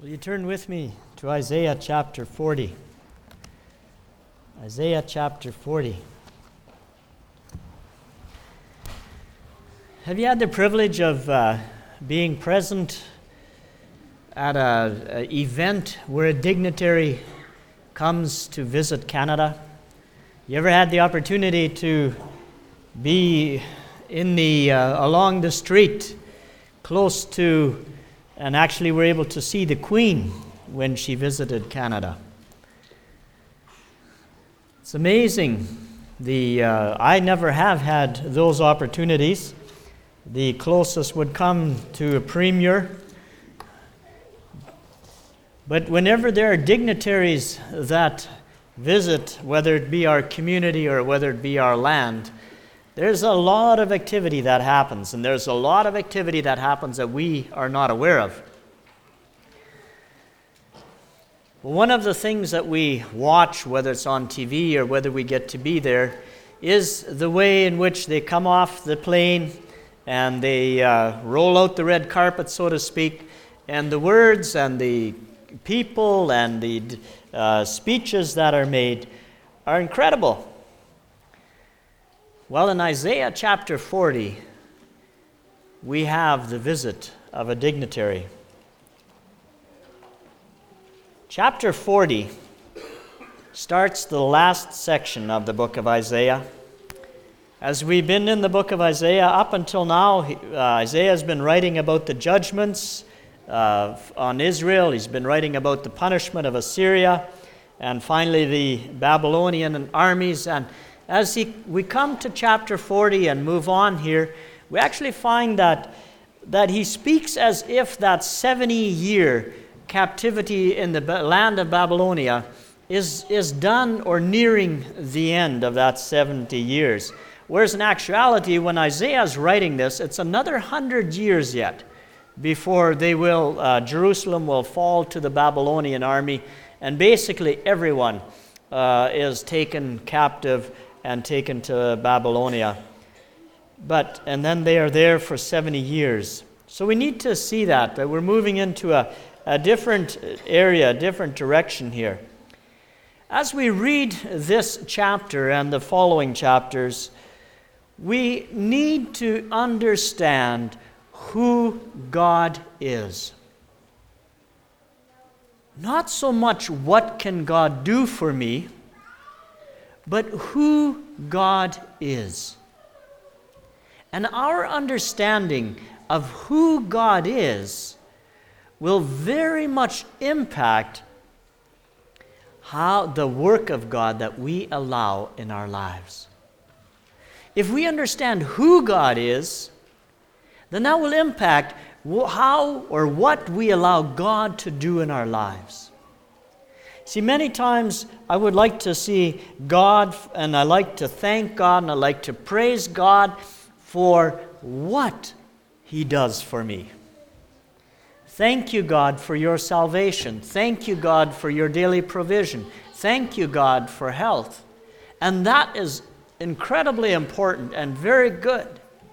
Will you turn with me to Isaiah chapter 40? Isaiah chapter 40. Have you had the privilege of being present at an event where a dignitary comes to visit Canada? You ever had the opportunity to be in along the street close to, and actually were able to see the Queen when she visited Canada? It's amazing. I never have had those opportunities. The closest would come to a premier. But whenever there are dignitaries that visit, whether it be our community or whether it be our land, there's a lot of activity that happens, and there's a lot of activity that happens that we are not aware of. One of the things that we watch, whether it's on TV or whether we get to be there, is the way in which they come off the plane and they roll out the red carpet, so to speak, and the words and the people and the speeches that are made are incredible. Well, in Isaiah chapter 40, we have the visit of a dignitary. Chapter 40 starts the last section of the book of Isaiah. As we've been in the book of Isaiah up until now, Isaiah has been writing about the judgments on Israel. He's been writing about the punishment of Assyria and finally the Babylonian armies. And as we come to chapter 40 and move on here, we actually find that he speaks as if that 70-year captivity in the land of Babylonia is done or nearing the end of that 70 years. Whereas in actuality, when Isaiah is writing this, it's another 100 years yet before Jerusalem will fall to the Babylonian army, and basically everyone is taken captive and taken to Babylonia. And then they are there for 70 years. So we need to see that we're moving into a different area, a different direction here. As we read this chapter and the following chapters, we need to understand who God is. Not so much what can God do for me, but who God is. And our understanding of who God is will very much impact how the work of God that we allow in our lives. If we understand who God is, then that will impact how or what we allow God to do in our lives. See, many times I would like to see God, and I like to thank God, and I like to praise God for what He does for me. Thank you, God, for your salvation. Thank you, God, for your daily provision. Thank you, God, for health. And that is incredibly important and very good.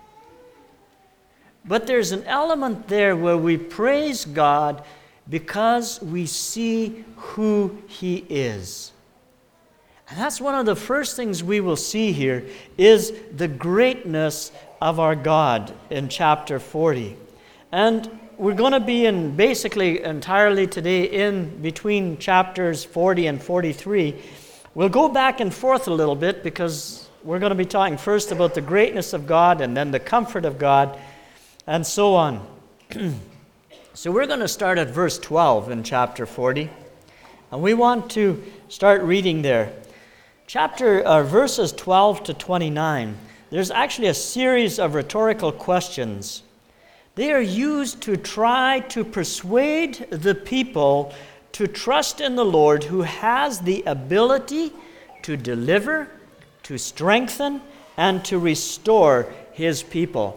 But there's an element there where we praise God because we see who He is. And that's one of the first things we will see here is the greatness of our God in chapter 40. And we're going to be in basically entirely today in between chapters 40 and 43. We'll go back and forth a little bit because we're going to be talking first about the greatness of God and then the comfort of God and so on. So we're going to start at verse 12 in chapter 40. And we want to start reading there. Verses 12 to 29, there's actually a series of rhetorical questions. They are used to try to persuade the people to trust in the Lord who has the ability to deliver, to strengthen, and to restore His people.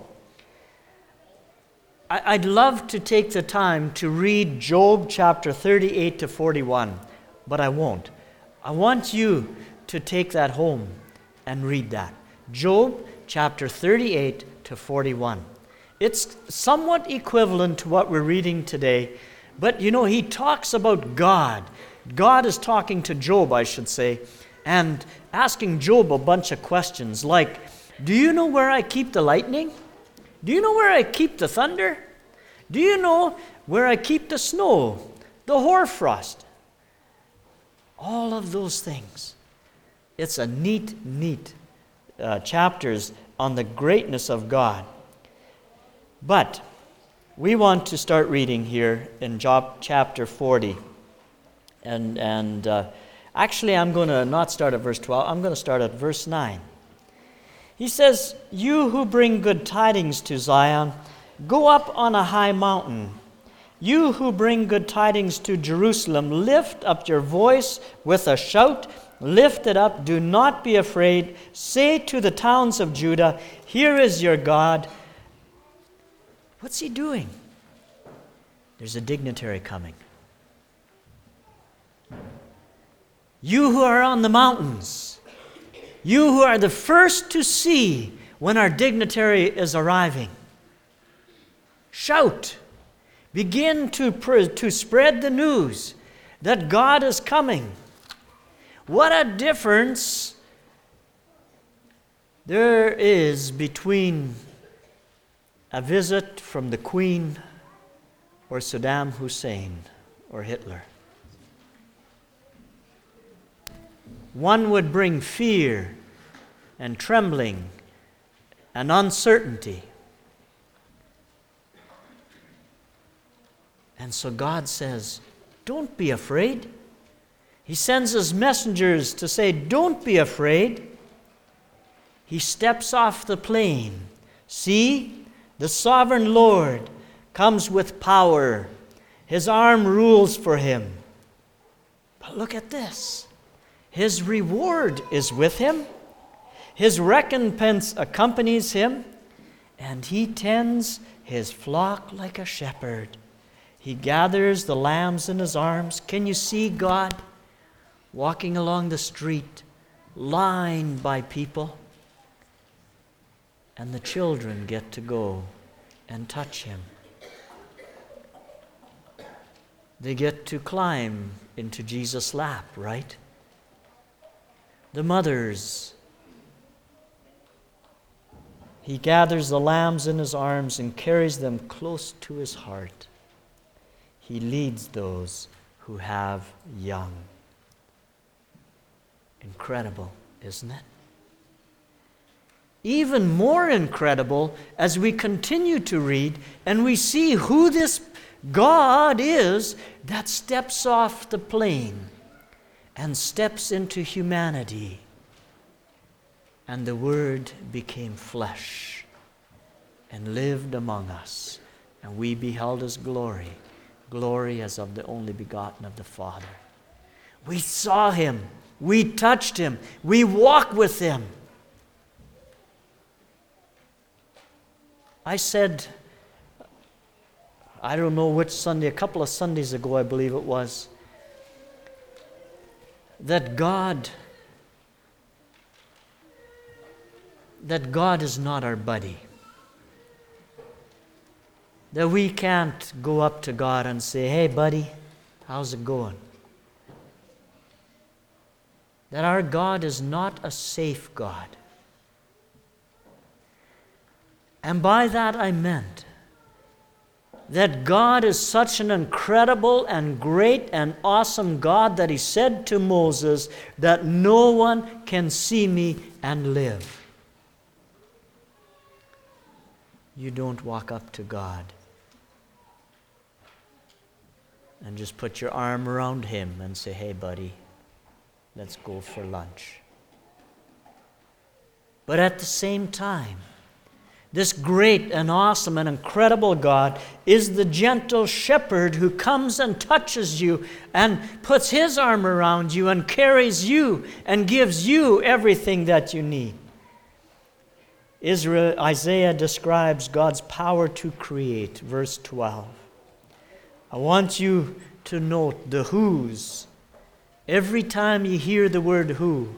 I'd love to take the time to read Job chapter 38 to 41, but I won't. I want you to take that home and read that. Job chapter 38 to 41. It's somewhat equivalent to what we're reading today, But he talks about God. God is talking to Job, I should say, and asking Job a bunch of questions like, do you know where I keep the lightning? Do you know where I keep the thunder? Do you know where I keep the snow, the hoarfrost? All of those things. It's a neat chapters on the greatness of God. But we want to start reading here in Job chapter 40. And actually, I'm going to not start at verse 12. I'm going to start at verse 9. He says, you who bring good tidings to Zion, go up on a high mountain. You who bring good tidings to Jerusalem, lift up your voice with a shout. Lift it up, do not be afraid. Say to the towns of Judah, here is your God. What's he doing? There's a dignitary coming. You who are on the mountains, you who are the first to see when our dignitary is arriving, shout. Begin to spread the news that God is coming. What a difference there is between a visit from the Queen or Saddam Hussein or Hitler. One would bring fear and trembling and uncertainty. And so God says, don't be afraid. He sends his messengers to say, don't be afraid. He steps off the plain. See, the sovereign Lord comes with power. His arm rules for him. But look at this. His reward is with him. His recompense accompanies him. And he tends his flock like a shepherd. He gathers the lambs in his arms. Can you see God walking along the street, lined by people? And the children get to go and touch him. They get to climb into Jesus' lap, right? The mothers. He gathers the lambs in his arms and carries them close to his heart. He leads those who have young. Incredible, isn't it? Even more incredible as we continue to read and we see who this God is that steps off the plain and steps into humanity. And the Word became flesh and lived among us, and we beheld his glory. Glory as of the only begotten of the Father. We saw him. We touched him. We walked with him. I said, I don't know which Sunday, a couple of Sundays ago I believe it was, that God is not our buddy. That we can't go up to God and say, hey buddy, how's it going? That our God is not a safe God. And by that I meant that God is such an incredible and great and awesome God that he said to Moses that no one can see me and live. You don't walk up to God and just put your arm around him and say, hey buddy, let's go for lunch. But at the same time, this great and awesome and incredible God is the gentle shepherd who comes and touches you and puts his arm around you and carries you and gives you everything that you need. Isaiah describes God's power to create, verse 12. I want you to note the who's. Every time you hear the word who,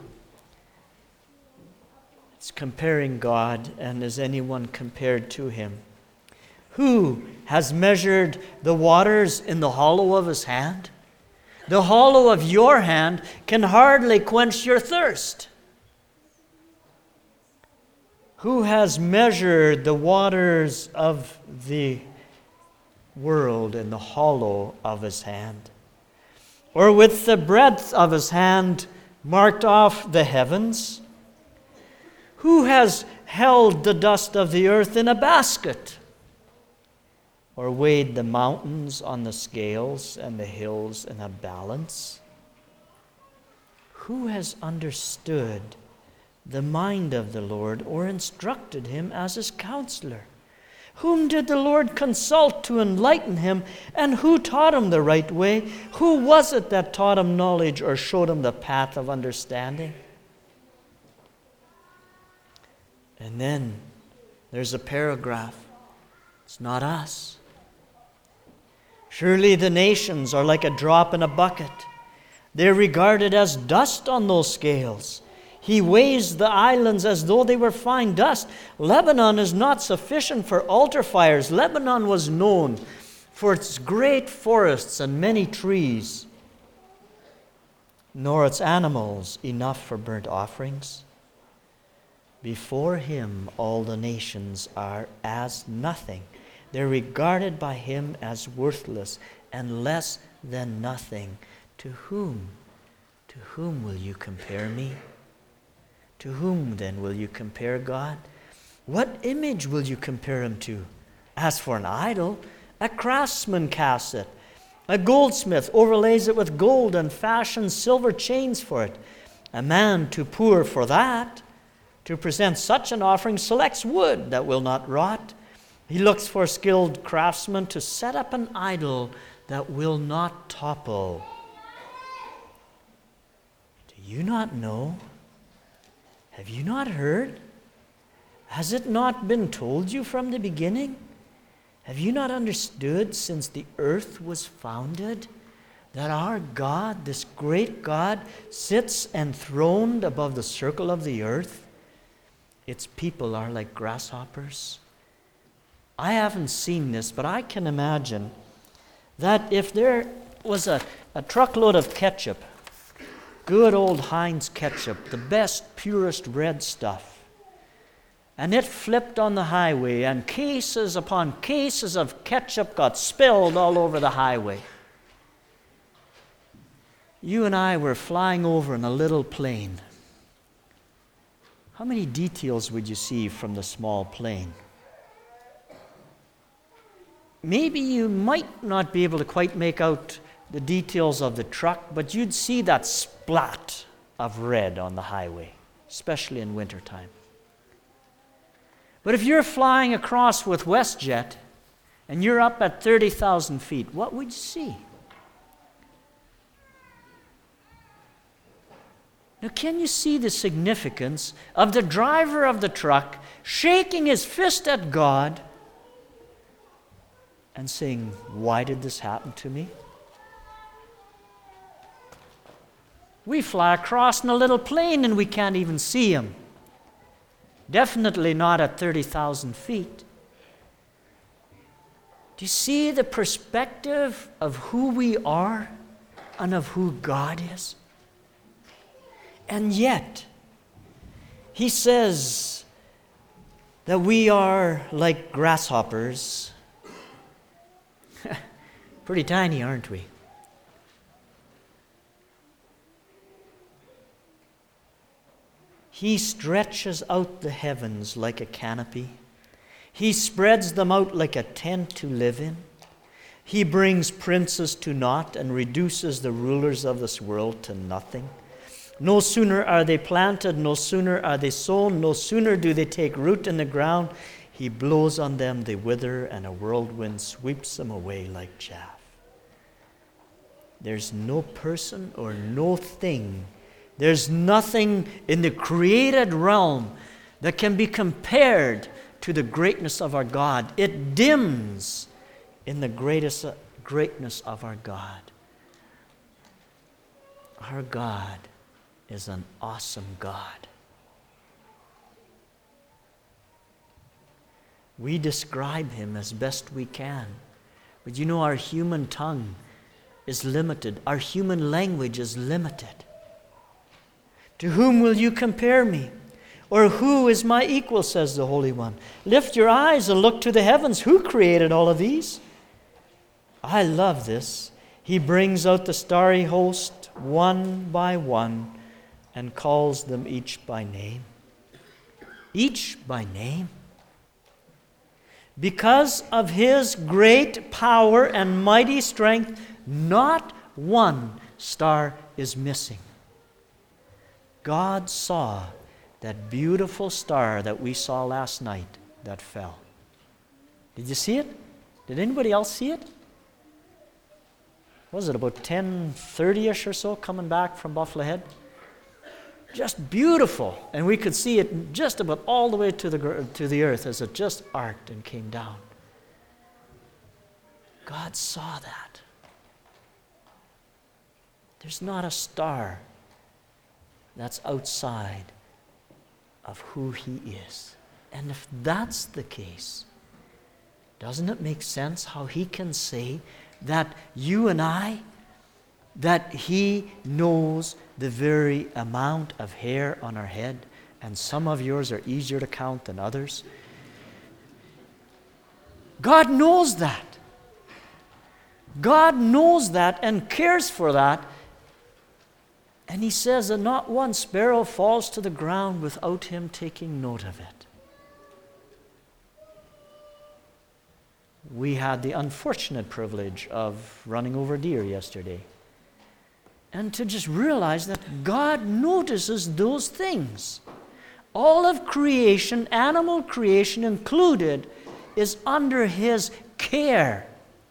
it's comparing God, and is anyone compared to him? Who has measured the waters in the hollow of his hand? The hollow of your hand can hardly quench your thirst. Who has measured the waters of the world in the hollow of his hand? Or with the breadth of his hand marked off the heavens? Who has held the dust of the earth in a basket? Or weighed the mountains on the scales and the hills in a balance? Who has understood the mind of the Lord, or instructed him as his counselor? Whom did the Lord consult to enlighten him, and who taught him the right way? Who was it that taught him knowledge or showed him the path of understanding? And then there's a paragraph. It's not us. Surely the nations are like a drop in a bucket. They're regarded as dust on those scales. He weighs the islands as though they were fine dust. Lebanon is not sufficient for altar fires. Lebanon was known for its great forests and many trees, nor its animals enough for burnt offerings. Before him all the nations are as nothing. They're regarded by him as worthless and less than nothing. To whom will you compare me? To whom then will you compare God? What image will you compare him to? As for an idol, a craftsman casts it. A goldsmith overlays it with gold and fashions silver chains for it. A man too poor for that, to present such an offering, selects wood that will not rot. He looks for skilled craftsmen to set up an idol that will not topple. Do you not know? Have you not heard? Has it not been told you from the beginning? Have you not understood since the earth was founded that our God, this great God, sits enthroned above the circle of the earth? Its people are like grasshoppers. I haven't seen this, but I can imagine that if there was a truckload of ketchup, good old Heinz ketchup, the best, purest red stuff, and it flipped on the highway, and cases upon cases of ketchup got spilled all over the highway. You and I were flying over in a little plane. How many details would you see from the small plane? Maybe you might not be able to quite make out the details of the truck, but you'd see that splat of red on the highway, especially in wintertime. But if you're flying across with WestJet and you're up at 30,000 feet, what would you see? Now, can you see the significance of the driver of the truck shaking his fist at God and saying, "Why did this happen to me?" We fly across in a little plane and we can't even see him. Definitely not at 30,000 feet. Do you see the perspective of who we are and of who God is? And yet, he says that we are like grasshoppers. Pretty tiny, aren't we? He stretches out the heavens like a canopy. He spreads them out like a tent to live in. He brings princes to naught and reduces the rulers of this world to nothing. No sooner are they planted, no sooner are they sown, no sooner do they take root in the ground. He blows on them, they wither, and a whirlwind sweeps them away like chaff. There's no person or no thing, there's nothing in the created realm that can be compared to the greatness of our God. It dims in the greatness of our God. Our God is an awesome God. We describe him as best we can. But you know, our human tongue is limited. Our human language is limited. To whom will you compare me? Or who is my equal, says the Holy One. Lift your eyes and look to the heavens. Who created all of these? I love this. He brings out the starry host one by one and calls them each by name. Each by name. Because of his great power and mighty strength, not one star is missing. God saw that beautiful star that we saw last night that fell. Did you see it? Did anybody else see it? Was it about 10:30-ish or so coming back from Buffalo Head? Just beautiful. And we could see it just about all the way to the earth as it just arced and came down. God saw that. There's not a star that's outside of who he is. And if that's the case, doesn't it make sense how he can say that you and I, that he knows the very amount of hair on our head, and some of yours are easier to count than others? God knows that. God knows that and cares for that. And he says that not one sparrow falls to the ground without him taking note of it. We had the unfortunate privilege of running over deer yesterday. And to just realize that God notices those things. All of creation, animal creation included, is under his care.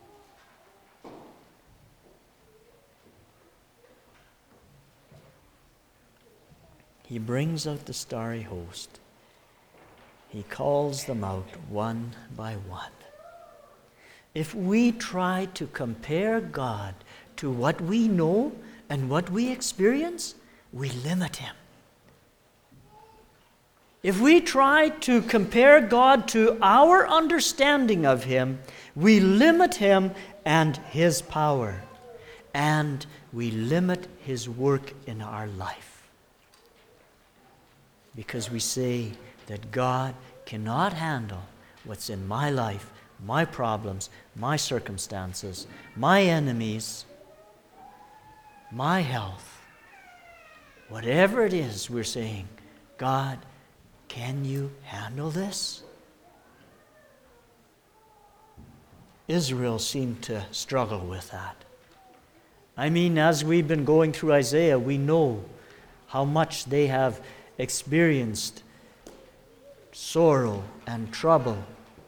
He brings out the starry host. He calls them out one by one. If we try to compare God to what we know and what we experience, we limit him. If we try to compare God to our understanding of him, we limit him and his power, and we limit his work in our life. Because we say that God cannot handle what's in my life, my problems, my circumstances, my enemies, my health. Whatever it is, we're saying, God, can you handle this? Israel seemed to struggle with that. I mean, as we've been going through Isaiah, we know how much they have experienced sorrow and trouble.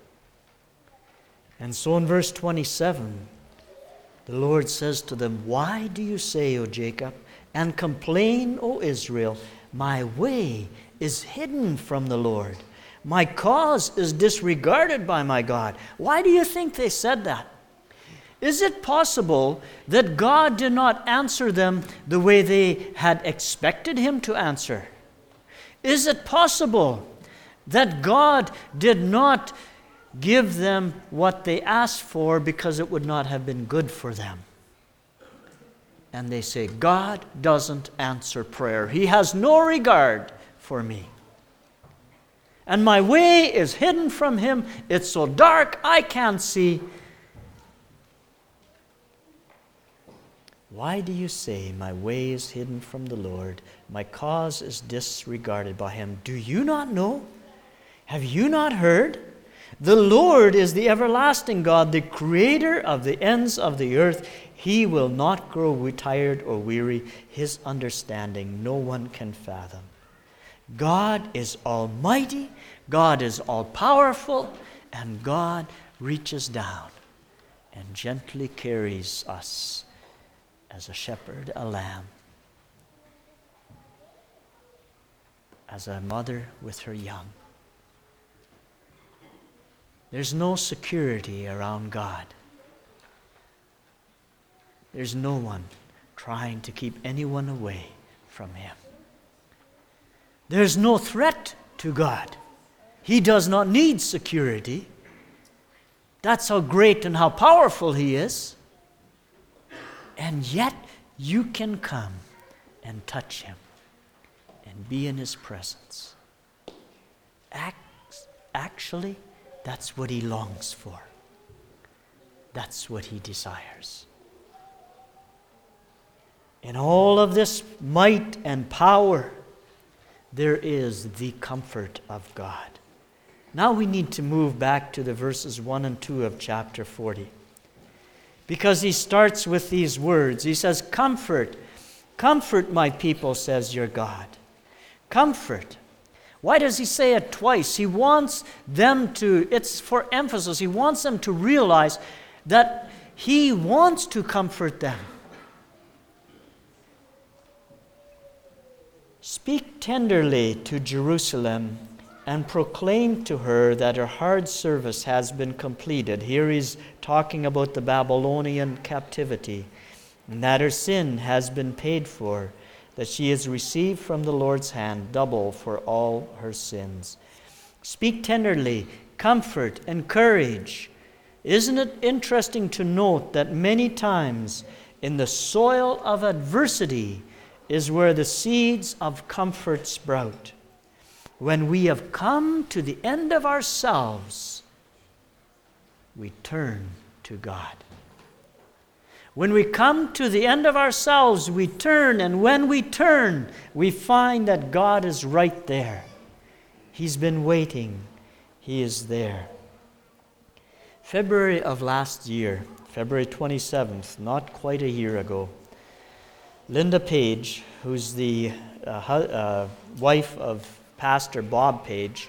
And so in verse 27, the Lord says to them, "Why do you say, O Jacob, and complain, O Israel, my way is hidden from the Lord. My cause is disregarded by my God." Why do you think they said that? Is it possible that God did not answer them the way they had expected him to answer? Is it possible that God did not give them what they asked for because it would not have been good for them? And they say, God doesn't answer prayer. He has no regard for me. And my way is hidden from him. It's so dark I can't see. Why do you say, my way is hidden from the Lord? My cause is disregarded by him. Do you not know? Have you not heard? The Lord is the everlasting God, the creator of the ends of the earth. He will not grow tired or weary. His understanding no one can fathom. God is almighty, God is all-powerful, and God reaches down and gently carries us as a shepherd a lamb, as a mother with her young. There's no security around God. There's no one trying to keep anyone away from him. There's no threat to God. He does not need security. That's how great and how powerful He is. And yet you can come and touch Him and be in His presence. Actually, that's what He longs for. That's what He desires. In all of this might and power, there is the comfort of God. Now we need to move back to the verses 1 and 2 of chapter 40. Because he starts with these words. He says, "Comfort, comfort my people, says your God." Comfort. Why does he say it twice? He wants them to, it's for emphasis, he wants them to realize that he wants to comfort them. "Speak tenderly to Jerusalem and proclaim to her that her hard service has been completed." Here he's talking about the Babylonian captivity, and that her sin has been paid for, that she has received from the Lord's hand double for all her sins. Speak tenderly, comfort, encourage. Isn't it interesting to note that many times in the soil of adversity is where the seeds of comfort sprout? When we have come to the end of ourselves, we turn to God. When we come to the end of ourselves, we turn, and when we turn, we find that God is right there. He's been waiting. He is there. February of last year, February 27th, not quite a year ago, Linda Page, who's the wife of Pastor Bob Page,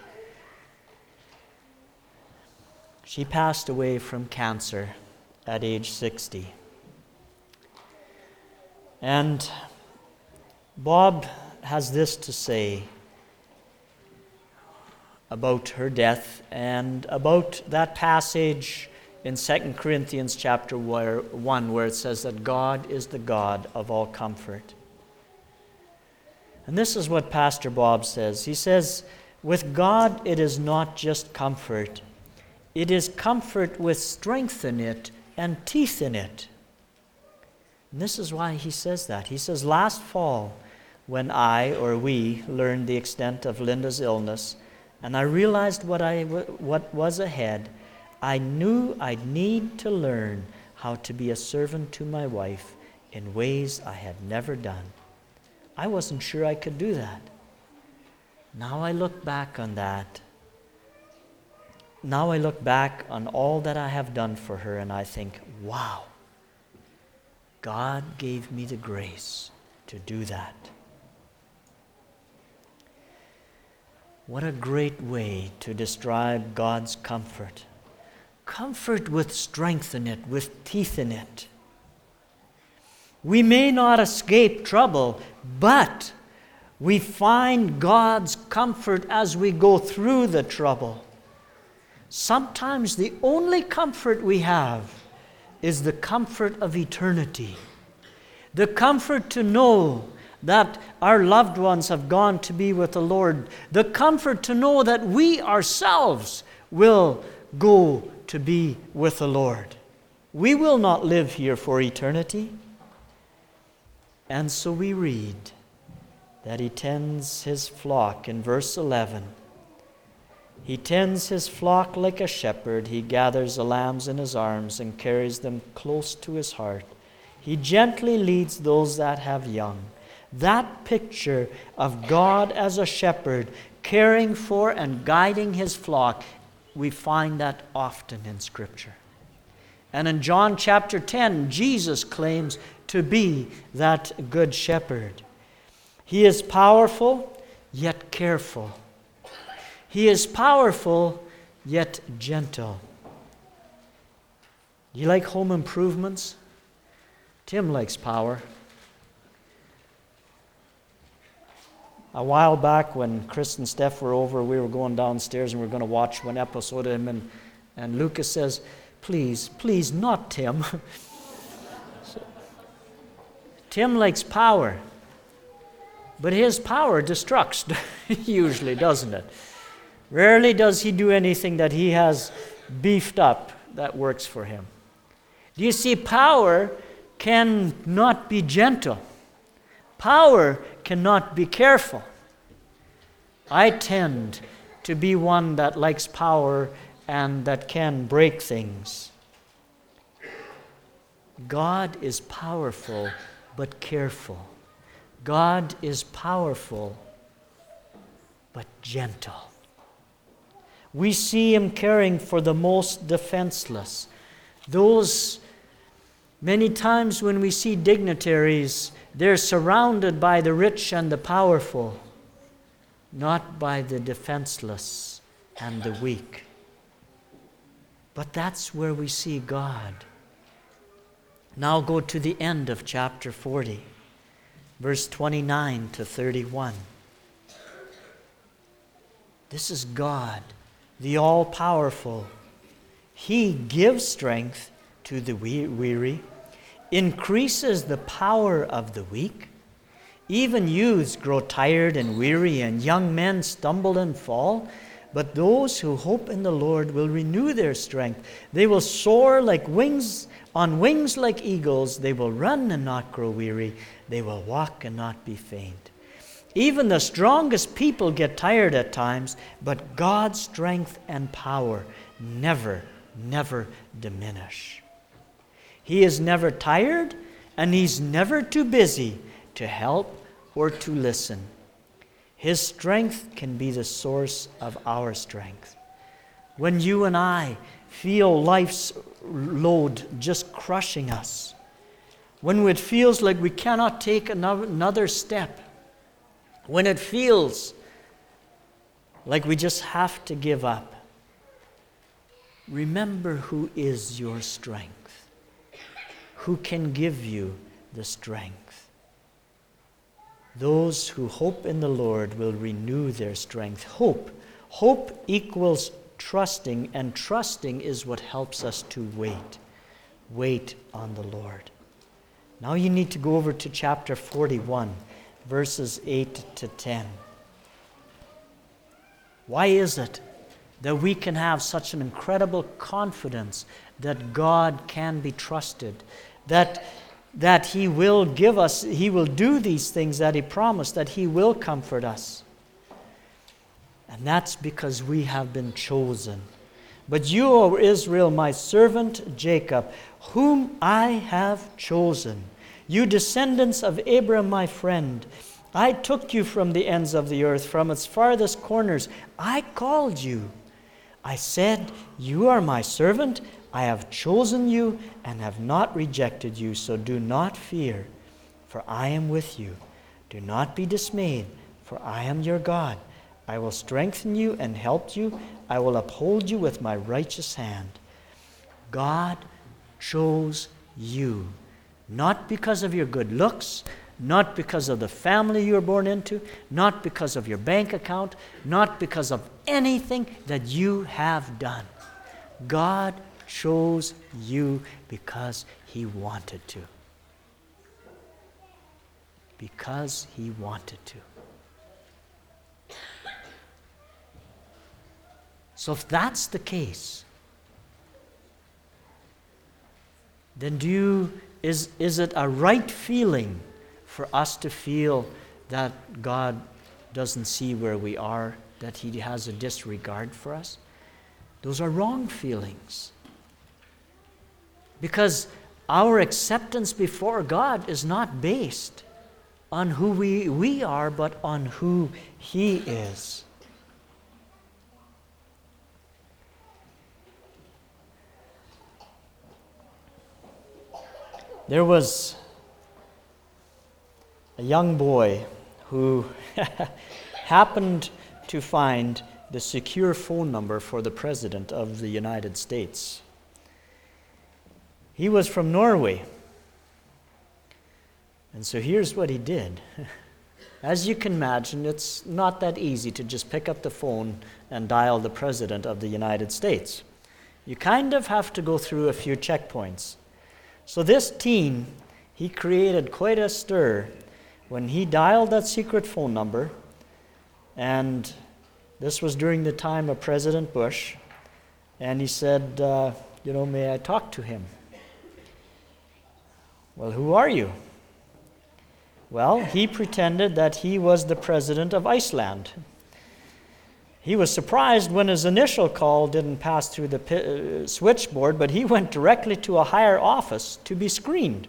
she passed away from cancer at age 60. And Bob has this to say about her death and about that passage in 2 Corinthians chapter 1 where it says that God is the God of all comfort. And this is what Pastor Bob says. He says, with God it is not just comfort. It is comfort with strength in it and teeth in it. And this is why he says that. He says, last fall, when we learned the extent of Linda's illness, and I realized what was ahead, I knew I'd need to learn how to be a servant to my wife in ways I had never done. I wasn't sure I could do that. Now I look back on that. Now I look back on all that I have done for her, and I think, wow, God gave me the grace to do that. What a great way to describe God's comfort. Comfort with strength in it, with teeth in it. We may not escape trouble, but we find God's comfort as we go through the trouble. Sometimes the only comfort we have is the comfort of eternity. The comfort to know that our loved ones have gone to be with the Lord. The comfort to know that we ourselves will go to be with the Lord. We will not live here for eternity. And so we read that he tends his flock in verse 11. He tends his flock like a shepherd. He gathers the lambs in his arms and carries them close to his heart. He gently leads those that have young. That picture of God as a shepherd caring for and guiding his flock, we find that often in Scripture. And in John chapter 10, Jesus claims to be that good shepherd. He is powerful, yet careful. He is powerful, yet gentle. You like home improvements? Tim likes power. A while back when Chris and Steph were over, we were going downstairs and we were going to watch one episode of him, and Lucas says, please, not Tim. So, Tim likes power, but his power destructs usually, doesn't it? Rarely does he do anything that he has beefed up that works for him. Do you see, power cannot be gentle. Power cannot be careful. I tend to be one that likes power and that can break things. God is powerful but careful. God is powerful but gentle. We see him caring for the most defenseless. Those many times when we see dignitaries, they're surrounded by the rich and the powerful, not by the defenseless and the weak. But that's where we see God. Now go to the end of chapter 40, verse 29 to 31. This is God, the all-powerful. He gives strength to the weary, increases the power of the weak. Even youths grow tired and weary, and young men stumble and fall. But those who hope in the Lord will renew their strength. They will soar like wings, on wings like eagles. They will run and not grow weary. They will walk and not be faint. Even the strongest people get tired at times, but God's strength and power never diminish. He is never tired, and he's never too busy to help or to listen. His strength can be the source of our strength. When you and I feel life's load just crushing us, when it feels like we cannot take another step, when it feels like we just have to give up, remember who is your strength, who can give you the strength. Those who hope in the Lord will renew their strength. Hope equals trusting, and trusting is what helps us to wait. Wait on the Lord. Now you need to go over to chapter 41, verses 8 to 10. Why is it that we can have such an incredible confidence that God can be trusted, that he will give us, he will do these things that he promised, that he will comfort us? And that's because we have been chosen. But you, O Israel, my servant Jacob, whom I have chosen, you descendants of Abraham, my friend, I took you from the ends of the earth, from its farthest corners. I called you. I said, you are my servant. I have chosen you and have not rejected you, so do not fear, for I am with you. Do not be dismayed, for I am your God. I will strengthen you and help you. I will uphold you with my righteous hand. God chose you, not because of your good looks, not because of the family you were born into, not because of your bank account, not because of anything that you have done. God chose you because he wanted to. Because he wanted to. So if that's the case, then is it a right feeling for us to feel that God doesn't see where we are, that he has a disregard for us? Those are wrong feelings. Because our acceptance before God is not based on who we are, but on who he is. There was a young boy who happened to find the secure phone number for the President of the United States. He was from Norway. And so here's what he did. As you can imagine, it's not that easy to just pick up the phone and dial the President of the United States. You kind of have to go through a few checkpoints. So this teen, he created quite a stir when he dialed that secret phone number, and This was during the time of President Bush. And he said, may I talk to him? Well, who are you? Well, he pretended that he was the president of Iceland. He was surprised when his initial call didn't pass through the switchboard, but he went directly to a higher office to be screened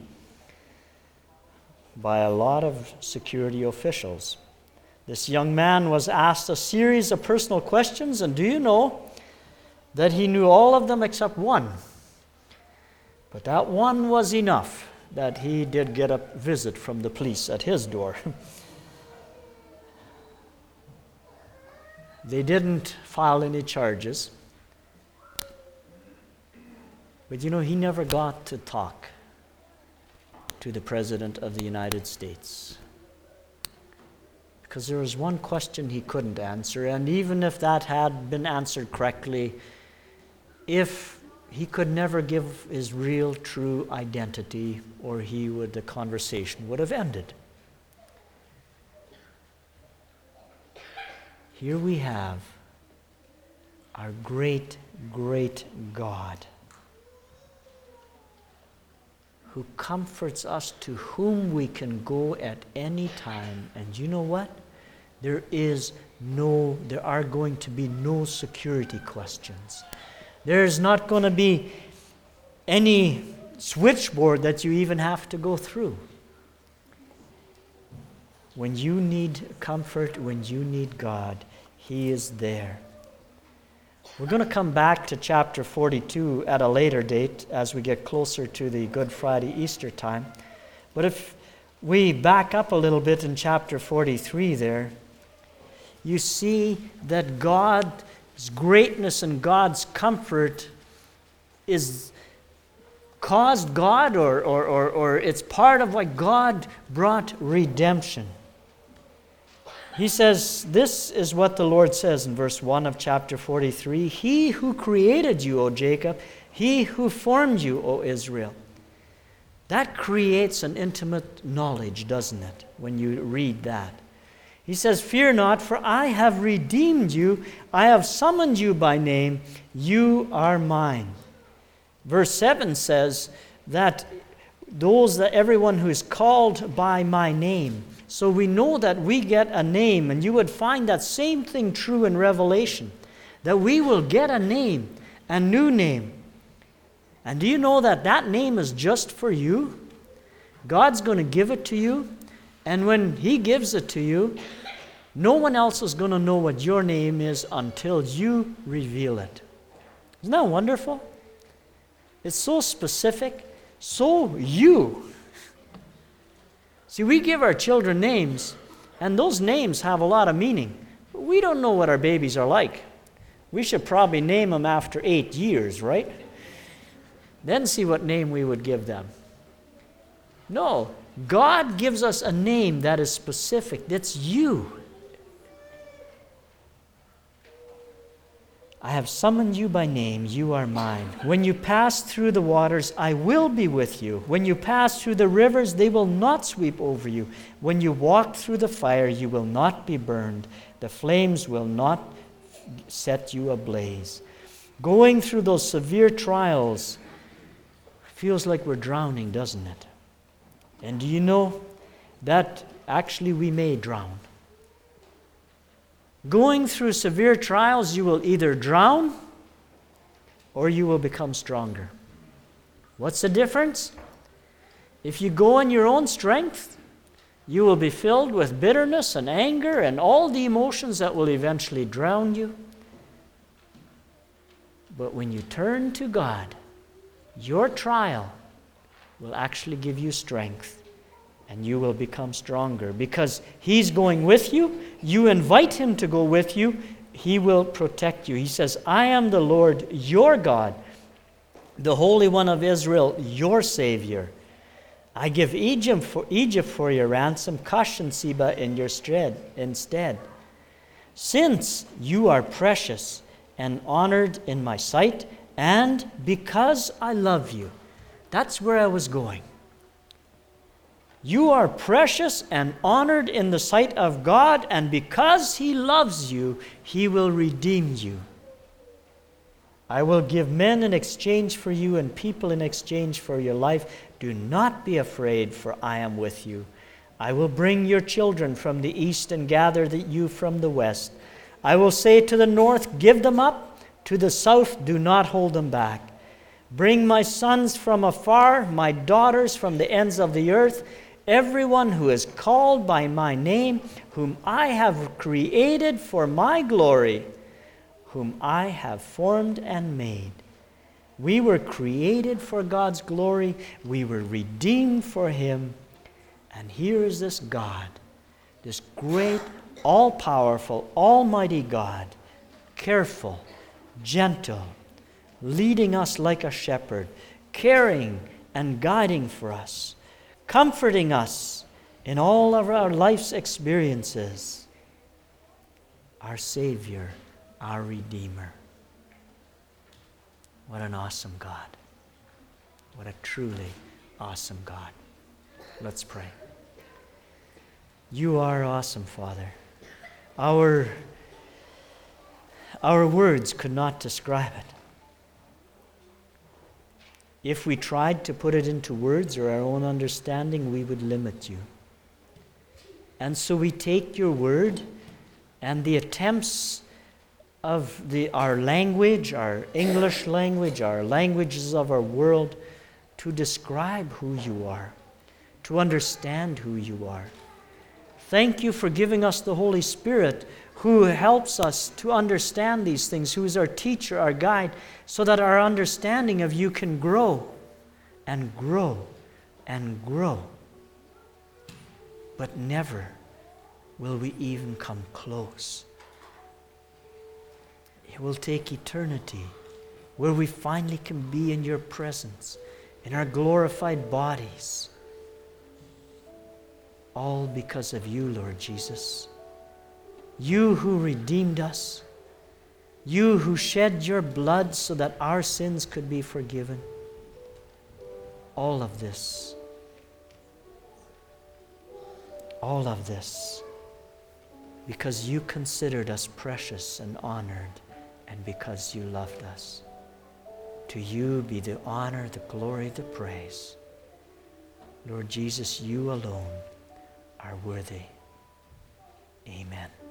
by a lot of security officials. This young man was asked a series of personal questions, and do you know that he knew all of them except one? But that one was enough, that he did get a visit from the police at his door. They didn't file any charges. But he never got to talk to the President of the United States. Because there was one question he couldn't answer, and even if that had been answered correctly, if he could never give his real, true identity, or the conversation would have ended. Here we have our great, great God, who comforts us, to whom we can go at any time. And you know what? There are going to be no security questions. There's not going to be any switchboard that you even have to go through. When you need comfort, when you need God, He is there. We're going to come back to chapter 42 at a later date as we get closer to the Good Friday Easter time. But if we back up a little bit in chapter 43 there, you see that God's greatness and God's comfort is caused God, or it's part of why God brought redemption. He says, this is what the Lord says in verse 1 of chapter 43. He who created you, O Jacob, He who formed you, O Israel. That creates an intimate knowledge, doesn't it, when you read that? He says, fear not, for I have redeemed you. I have summoned you by name. You are mine. Verse 7 says that everyone who is called by my name. So we know that we get a name, and you would find that same thing true in Revelation, that we will get a name, a new name. And do you know that that name is just for you? God's going to give it to you, and when He gives it to you, no one else is going to know what your name is until you reveal it. Isn't that wonderful? It's so specific, so you. See, we give our children names, and those names have a lot of meaning. But we don't know what our babies are like. We should probably name them after 8 years, right? Then see what name we would give them. No, God gives us a name that is specific. That's you. I have summoned you by name, you are mine. When you pass through the waters, I will be with you. When you pass through the rivers, they will not sweep over you. When you walk through the fire, you will not be burned. The flames will not set you ablaze. Going through those severe trials feels like we're drowning, doesn't it? And do you know that actually we may drown? Going through severe trials, you will either drown or you will become stronger. What's the difference? If you go in your own strength, you will be filled with bitterness and anger and all the emotions that will eventually drown you. But when you turn to God, your trial will actually give you strength. And you will become stronger because He's going with you. You invite Him to go with you. He will protect you. He says, I am the Lord your God, the Holy One of Israel, your Savior. I give Egypt for your ransom, Cush and Seba in your instead. Since you are precious and honored in my sight, and because I love you. That's where I was going. You are precious and honored in the sight of God, and because He loves you, He will redeem you. I will give men in exchange for you and people in exchange for your life. Do not be afraid, for I am with you. I will bring your children from the east and gather you from the west. I will say to the north, give them up. To the south, do not hold them back. Bring my sons from afar, my daughters from the ends of the earth. Everyone who is called by my name, whom I have created for my glory, whom I have formed and made. We were created for God's glory. We were redeemed for Him. And here is this God, this great, all-powerful, almighty God, careful, gentle, leading us like a shepherd, caring and guiding for us, comforting us in all of our life's experiences. Our Savior, our Redeemer. What an awesome God. What a truly awesome God. Let's pray. You are awesome, Father. Our words could not describe it. If we tried to put it into words or our own understanding, we would limit you. And so we take your word and the attempts of our language, our English language, our languages of our world, to describe who you are, to understand who you are. Thank you for giving us the Holy Spirit, who helps us to understand these things, who is our teacher, our guide, so that our understanding of you can grow and grow and grow. But never will we even come close. It will take eternity where we finally can be in your presence, in our glorified bodies. All because of you, Lord Jesus. You who redeemed us. You who shed your blood so that our sins could be forgiven. All of this because you considered us precious and honored, and because you loved us. To you be the honor, the glory, the praise. Lord Jesus, you alone are worthy. Amen.